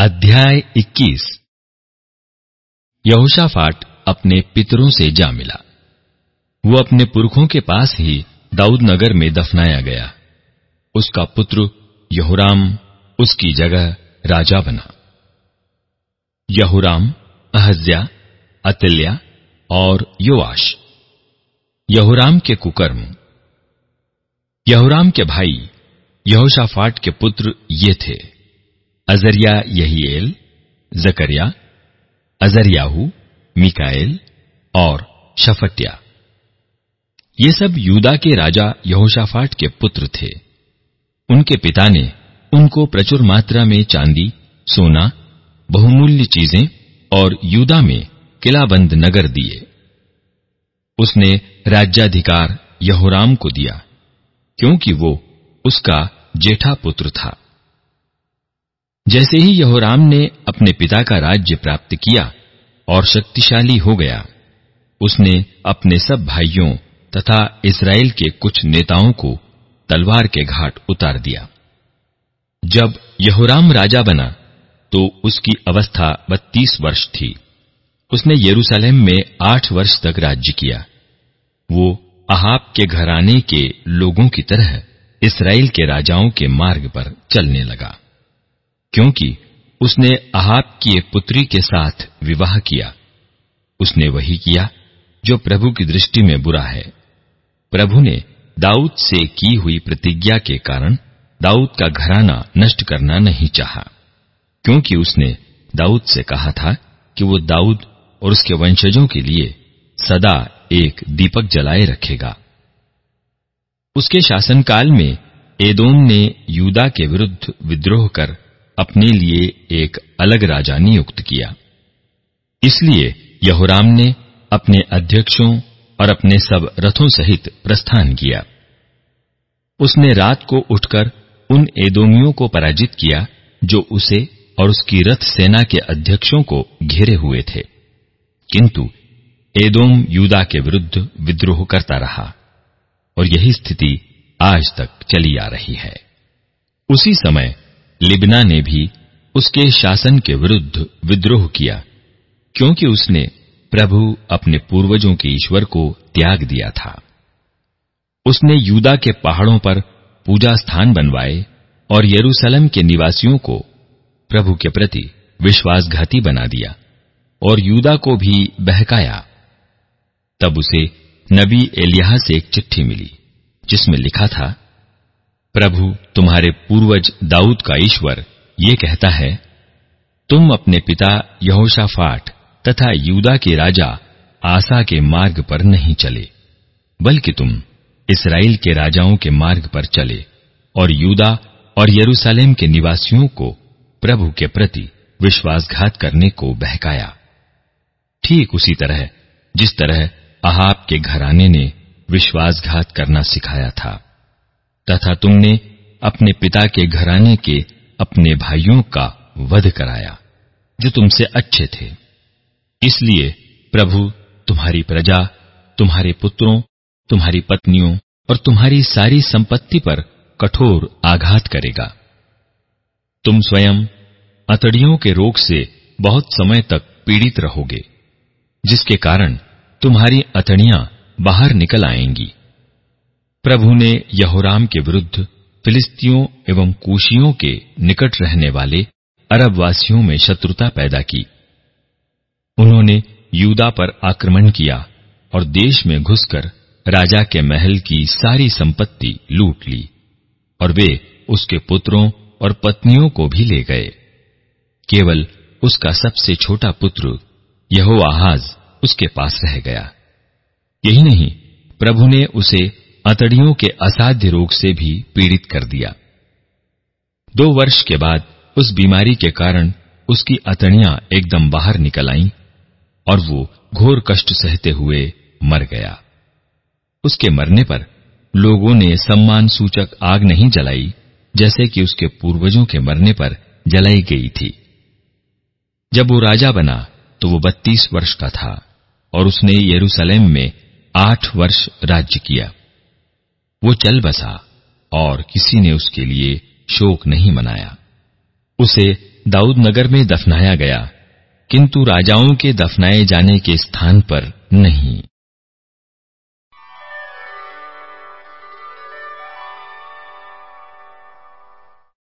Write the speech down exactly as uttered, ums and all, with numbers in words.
अध्याय इक्कीस। यहोशाफाट अपने पितरों से जा मिला। वो अपने पुरखों के पास ही दाऊद नगर में दफनाया गया। उसका पुत्र यहोराम उसकी जगह राजा बना। यहोराम, अहज्या, अतल्याह और योआश। यहोराम के कुकर्म। यहोराम के भाई यहोशाफाट के पुत्र ये थे: अजर्या, यहीएल, जकर्या, अजर्याहू, मिकाएल और शफट्या। ये सब यूदा के राजा यहोशाफाट के पुत्र थे। उनके पिता ने उनको प्रचुर मात्रा में चांदी, सोना, बहुमूल्य चीजें और यूदा में किलाबंद नगर दिए। उसने राज्याधिकार यहोराम को दिया, क्योंकि वो उसका जेठा पुत्र था। जैसे ही यहोराम ने अपने पिता का राज्य प्राप्त किया और शक्तिशाली हो गया, उसने अपने सब भाइयों तथा इस्राएल के कुछ नेताओं को तलवार के घाट उतार दिया। जब यहोराम राजा बना तो उसकी अवस्था बत्तीस वर्ष थी। उसने यरूशलेम में आठ वर्ष तक राज्य किया। वो अहाब के घराने के लोगों की तरह इस्राएल के राजाओं के मार्ग पर चलने लगा, क्योंकि उसने अहाब की एक पुत्री के साथ विवाह किया। उसने वही किया जो प्रभु की दृष्टि में बुरा है। प्रभु ने दाऊद से की हुई प्रतिज्ञा के कारण दाऊद का घराना नष्ट करना नहीं चाहा, क्योंकि उसने दाऊद से कहा था कि वो दाऊद और उसके वंशजों के लिए सदा एक दीपक जलाए रखेगा। उसके शासनकाल में एदोम ने यूदा के विरुद्ध विद्रोह कर अपने लिए एक अलग राजा नियुक्त किया। इसलिए यहोराम ने अपने अध्यक्षों और अपने सब रथों सहित प्रस्थान किया। उसने रात को उठकर उन एदोमियों को पराजित किया जो उसे और उसकी रथ सेना के अध्यक्षों को घेरे हुए थे। किंतु एदोम यूदा के विरुद्ध विद्रोह करता रहा और यही स्थिति आज तक चली आ रही है। उसी समय लिब्ना ने भी उसके शासन के विरुद्ध विद्रोह किया, क्योंकि उसने प्रभु अपने पूर्वजों के ईश्वर को त्याग दिया था। उसने यूदा के पहाड़ों पर पूजा स्थान बनवाए और यरूशलेम के निवासियों को प्रभु के प्रति विश्वासघाती बना दिया और यूदा को भी बहकाया। तब उसे नबी एलिय्याह से एक चिट्ठी मिली, जिसमें लिखा था: प्रभु तुम्हारे पूर्वज दाऊद का ईश्वर ये कहता है, तुम अपने पिता यहोशाफाट तथा यूदा के राजा आसा के मार्ग पर नहीं चले, बल्कि तुम इस्राएल के राजाओं के मार्ग पर चले और यूदा और यरूशलेम के निवासियों को प्रभु के प्रति विश्वासघात करने को बहकाया। ठीक उसी तरह जिस तरह अहाब के घराने ने विश्वासघात करना सिखाया था, तथा तुमने अपने पिता के घराने के अपने भाइयों का वध कराया जो तुमसे अच्छे थे। इसलिए प्रभु तुम्हारी प्रजा, तुम्हारे पुत्रों, तुम्हारी पत्नियों और तुम्हारी सारी संपत्ति पर कठोर आघात करेगा। तुम स्वयं अतड़ियों के रोग से बहुत समय तक पीड़ित रहोगे, जिसके कारण तुम्हारी अतड़ियां बाहर निकल आएंगी। प्रभु ने यहोराम के विरुद्ध फिलिस्तियों एवं कूशियों के निकट रहने वाले अरब वासियों में शत्रुता पैदा की। उन्होंने यूदा पर आक्रमण किया और देश में घुसकर राजा के महल की सारी संपत्ति लूट ली, और वे उसके पुत्रों और पत्नियों को भी ले गए। केवल उसका सबसे छोटा पुत्र यहोआहाज उसके पास रह गया। यही नहीं, प्रभु ने उसे अतड़ियों के असाध्य रोग से भी पीड़ित कर दिया। दो वर्ष के बाद उस बीमारी के कारण उसकी अतड़ियां एकदम बाहर निकल आईं और वो घोर कष्ट सहते हुए मर गया। उसके मरने पर लोगों ने सम्मान सूचक आग नहीं जलाई, जैसे कि उसके पूर्वजों के मरने पर जलाई गई थी। जब वो राजा बना तो वो बत्तीस वर्ष का था और उसने यरूशलेम में आठ वर्ष राज्य किया। वो चल बसा और किसी ने उसके लिए शोक नहीं मनाया। उसे दाऊद नगर में दफनाया गया, किंतु राजाओं के दफनाए जाने के स्थान पर नहीं।